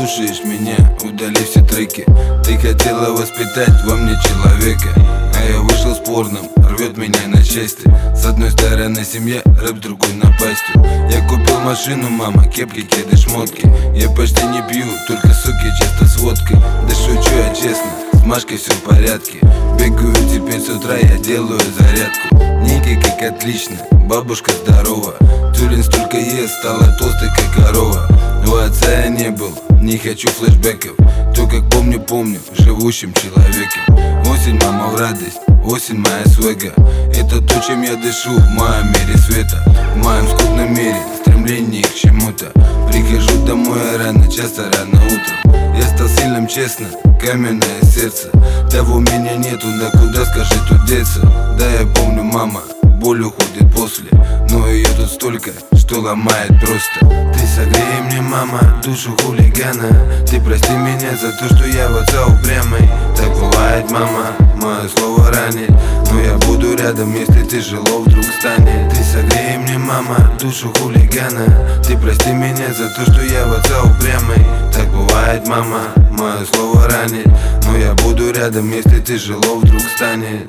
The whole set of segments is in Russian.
слушаешь меня, удали все треки. Ты хотела воспитать во мне человека, а я вышел спорным, рвет меня на части. С одной стороны семья, рэп, с другой напастью. Я купил машину, мама, кепки, кеды, шмотки. Я почти не пью, только суки, часто с водкой. Да шучу я честно, с Машкой все в порядке. Бегаю теперь с утра, я делаю зарядку. Ники как отлично, бабушка здорова. Тюлин столько ест, стала толстой как корова. У отца я не был, не хочу флешбеков. То как помню, живущим человеком. Осень, мама, в радость, осень моя свега. Это то, чем я дышу в моем мире света. В моем скудном мире стремление к чему-то. Прихожу домой рано, часто рано утром. Я стал сильным, честно, каменное сердце. Того меня нету, да куда, скажи, тут деться. Да я помню, мама, боль уходит после, но ее тут столько, что ломает просто. Ты согрей мне, мама, душу хулигана. Ты прости меня за то, что я в отца упрямый. Так бывает, мама, мое слово ранит, но я буду рядом, если тяжело вдруг станет. Ты согрей мне, мама, душу хулигана. Ты прости меня за то, что я в отца упрямый. Так бывает, мама, мое слово ранит, но я буду рядом, если тяжело вдруг станет.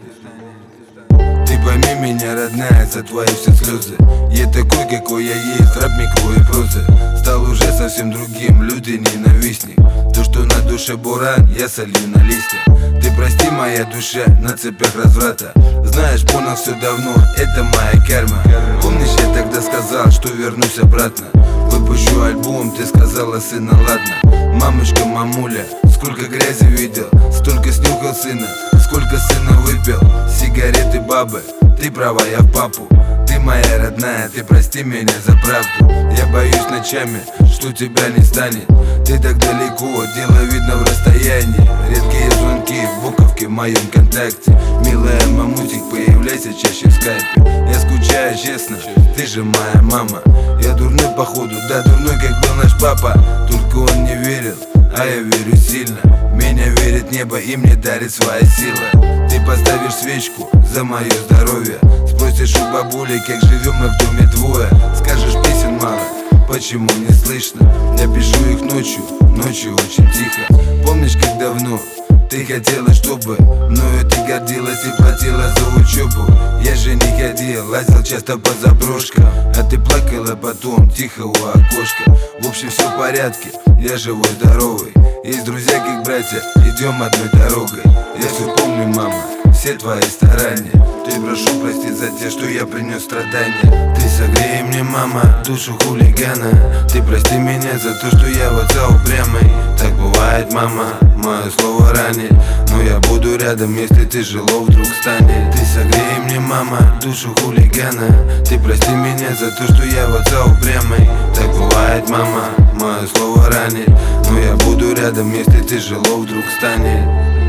Ты пойми меня, родная, за твои все слезы. Я такой, какой я есть, рэп, микро и проза. Стал уже совсем другим, люди ненавистник. То, что на душе буран, я солью на листья. Ты прости, моя душа на цепях разврата. Знаешь, понял все давно, это моя карма. Помнишь, я тогда сказал, что вернусь обратно. Выпущу альбом, ты сказала, сына, ладно. Мамочка, мамуля, сколько грязи видел, столько снюхал сына, сколько сына выпил. Сигареты, бабы, ты права, я в папу. Ты моя родная, ты прости меня за правду. Я боюсь ночами, что тебя не станет. Ты так далеко, дело видно в расстоянии. Редкие звонки в буковке в моем контакте. Милая мамусик, появляйся чаще в скайпе. Я скучаю, честно, ты же моя мама. Я дурной походу, да дурной, как был наш папа. Только он не верил, а я верю сильно. Меня верит небо и мне дарит свои силы. Ты поставишь свечку за мое здоровье. Спросишь у бабули, как живем мы в доме двое. Скажешь, песен мало, почему не слышно? Я пишу их ночью очень тихо. Помнишь, как давно ты хотела, чтобы мною ты гордилась и платила за учебу? Я же не ходил, лазил часто по заброшкам, а ты плакала потом тихо у окошка. В общем, все в порядке, я живой, здоровый. Есть друзья, как братья, идем одной дорогой. Я все помню, мама, все твои старания. Ты прошу простить за те, что я принес страдания. Ты согрей мне, мама, душу хулигана. Ты прости меня за то, что я в отца упрямый. Так бывает, мама, мое слово ранит, но я буду рядом, если тяжело вдруг станет. Ты согрей мне, мама, душу хулигана. Ты прости меня за то, что я в отца упрямый. Так бывает, мама, мое слово ранит, но я буду рядом, если тяжело вдруг станет.